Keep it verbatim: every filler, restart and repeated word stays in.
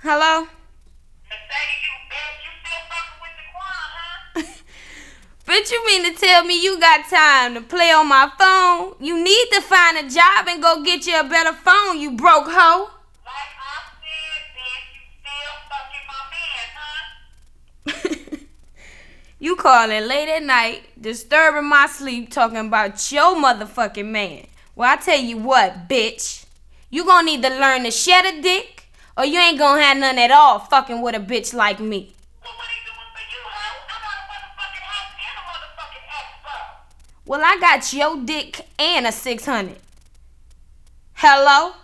Hello? Mercedes, you bitch, you still fucking with Jaquan, huh? Bitch, you mean to tell me you got time to play on my phone? You need to find a job and go get you a better phone, you broke hoe. Like I said, bitch, you still fucking my man, huh? You calling late at night, disturbing my sleep, talking about your motherfucking man. Well, I tell you what, bitch. You gonna need to learn to shed a dick, or you ain't gonna have none at all fucking with a bitch like me. Well, what he doing for you, hoe? I got a motherfucking house and a motherfucking expo. Well, I got your dick and a six hundred. Hello?